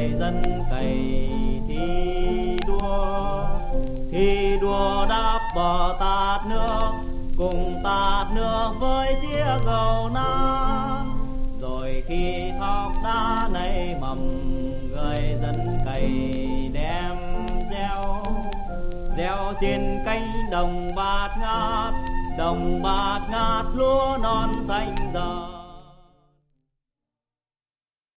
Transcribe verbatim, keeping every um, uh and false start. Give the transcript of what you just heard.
người dân cày thi đua, thi đua đắp bờ tạt nước, cùng tạt nước với chiếc gầu nan. Rồi khi thóc đá nảy mầm, người dân cày đem gieo, gieo trên cánh đồng bạt ngát, đồng bạt ngát lúa non xanh dờn.